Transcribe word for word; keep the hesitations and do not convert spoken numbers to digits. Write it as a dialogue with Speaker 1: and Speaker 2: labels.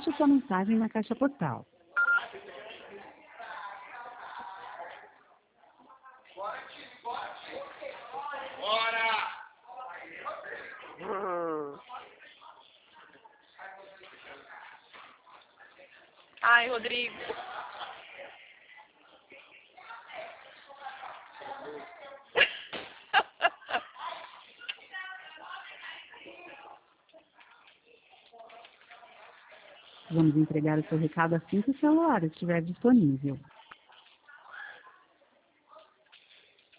Speaker 1: Deixe sua mensagem na caixa postal.
Speaker 2: Hum. Ai, Rodrigo.
Speaker 1: Vamos entregar o seu recado assim que o celular estiver disponível.